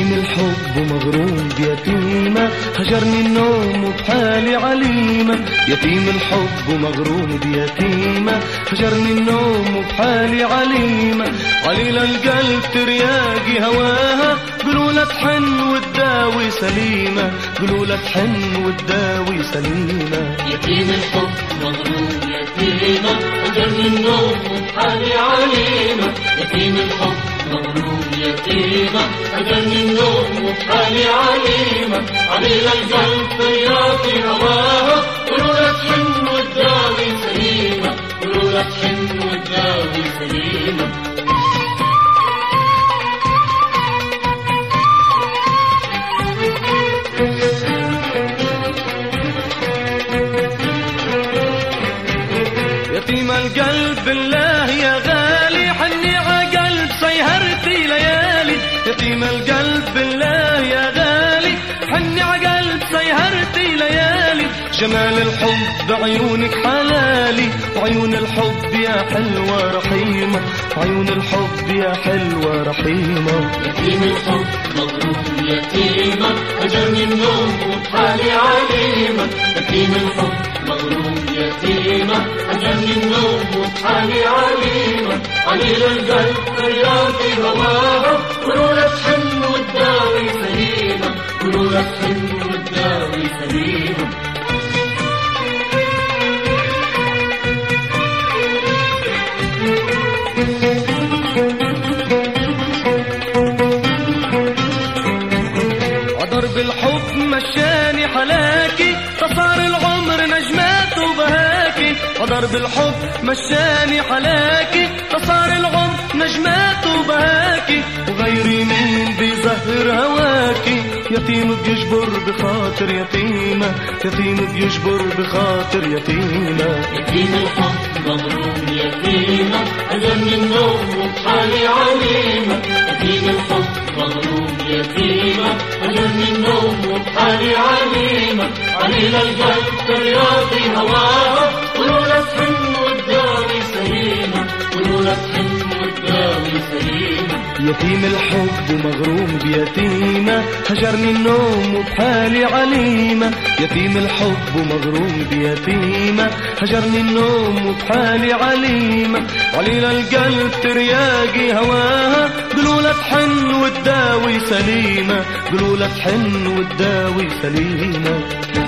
يتيم الحب ومغروم بيتيمة، هجرني النوم وبحالي عليمة. يتيم الحب ومغروم بيتيمة، هجرني النوم وبحالي عليمة. عليل القلب ترياقي هواها، قولوا لا تحن وتداوي سليمة، قولوا لا تحن وتداوي سليمة. يتيم الحب مغروم يتيمة، هجرني النوم وبحالي عليمة. يتيم الحب مغروم يتيمة، هجرني النوم وبحالي عليمة. عليل القلب ترياقي هواها، قولوا لا تحن وتداوي سليمة، قولوا لا تحن وتداوي سليمة. يتيم القلب بالله يا غالي، حني عقلب سيهرتي ليالي. يتيم القلب بالله يا غالي، حني عقلب سيهرتي ليالي. جمال الحب بعيونك حلالي، وعيون الحب يا حلوة رحيمة، عيون الحب يا حلوة رحيمة. يتيم الحب مغروم يتيمة، هجرني النوم وبحالي عليمة. يتيم الحب مغروم يتيمة، هجرني النوم وبحالي عليمة. عليل القلب ترياقي هواها، قولوا لا تحن وتداوي سليمة، قولوا لا تحن وتداوي سليمة. عضرب الحب مشاني حلاكي، فصار العمر نجمات وبهاكي. عضرب الحب مشاني حلاكي، فصار العمر نجمات وبهاكي. وغيري مين بيزهر هواكي، يتيم بيجبر بخاطر يتيمة، يتيم بيجبر بخاطر يتيمة. يتيم الحب مغروم يتيمة، هجرني النوم وبحالي عليمة. يتيم الحب مغروم يتيمة، هجرني النوم وبحالي عليمة. عليل القلب ترياقي هواها، قولوا لا تحن وتداوي سليمة، قولوا لا تحن وتداوي سليمة. يتيم الحب ومغروم بيتيمة، هجرني النوم وبحالي عليمة. يتيم الحب ومغروم بيتيمة، هجرني النوم وبحالي عليمة. عليل القلب ترياقي هواها، قولوا لا تحن وتداوي سليمة، قولوا لا تحن وتداوي سليمة.